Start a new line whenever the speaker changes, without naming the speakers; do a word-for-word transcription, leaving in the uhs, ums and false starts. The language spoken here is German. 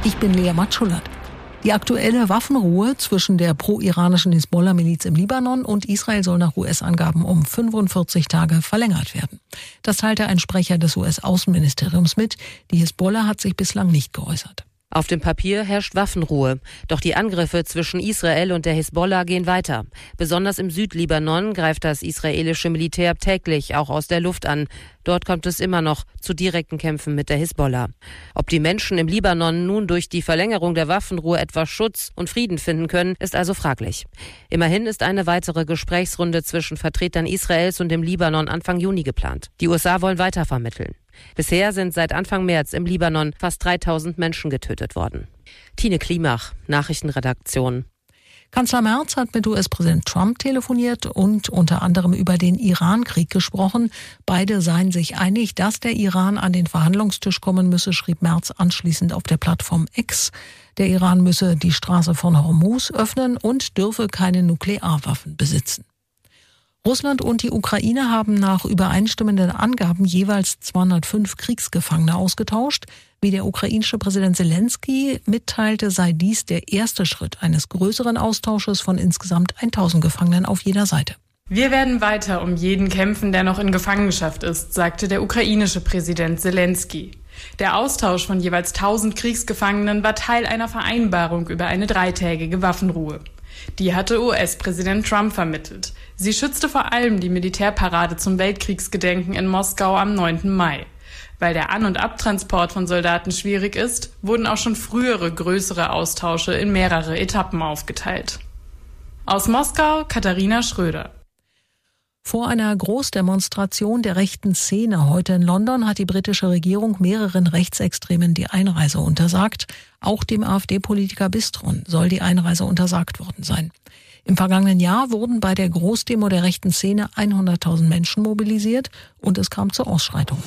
Ich bin Lea Matschulat. Die aktuelle Waffenruhe zwischen der pro-iranischen Hisbollah-Miliz im Libanon und Israel soll nach U S-Angaben um fünfundvierzig Tage verlängert werden. Das teilte ein Sprecher des U S-Außenministeriums mit. Die Hisbollah hat sich bislang nicht geäußert.
Auf dem Papier herrscht Waffenruhe. Doch die Angriffe zwischen Israel und der Hisbollah gehen weiter. Besonders im Südlibanon greift das israelische Militär täglich auch aus der Luft an. Dort kommt es immer noch zu direkten Kämpfen mit der Hisbollah. Ob die Menschen im Libanon nun durch die Verlängerung der Waffenruhe etwas Schutz und Frieden finden können, ist also fraglich. Immerhin ist eine weitere Gesprächsrunde zwischen Vertretern Israels und dem Libanon Anfang Juni geplant. Die U S A wollen weiter vermitteln. Bisher sind seit Anfang März im Libanon fast dreitausend Menschen getötet worden. Tine Klimach, Nachrichtenredaktion.
Kanzler Merz hat mit U S-Präsident Trump telefoniert und unter anderem über den Iran-Krieg gesprochen. Beide seien sich einig, dass der Iran an den Verhandlungstisch kommen müsse, schrieb Merz anschließend auf der Plattform X. Der Iran müsse die Straße von Hormuz öffnen und dürfe keine Nuklearwaffen besitzen. Russland und die Ukraine haben nach übereinstimmenden Angaben jeweils zweihundertfünf Kriegsgefangene ausgetauscht. Wie der ukrainische Präsident Zelensky mitteilte, sei dies der erste Schritt eines größeren Austausches von insgesamt tausend Gefangenen auf jeder Seite.
Wir werden weiter um jeden kämpfen, der noch in Gefangenschaft ist, sagte der ukrainische Präsident Zelensky. Der Austausch von jeweils tausend Kriegsgefangenen war Teil einer Vereinbarung über eine dreitägige Waffenruhe. Die hatte U S-Präsident Trump vermittelt. Sie schützte vor allem die Militärparade zum Weltkriegsgedenken in Moskau am neunten Mai. Weil der An- und Abtransport von Soldaten schwierig ist, wurden auch schon frühere größere Austausche in mehrere Etappen aufgeteilt. Aus Moskau, Katharina Schröder.
Vor einer Großdemonstration der rechten Szene heute in London hat die britische Regierung mehreren Rechtsextremen die Einreise untersagt. Auch dem AfD-Politiker Bistron soll die Einreise untersagt worden sein. Im vergangenen Jahr wurden bei der Großdemo der rechten Szene hunderttausend Menschen mobilisiert und es kam zu Ausschreitungen.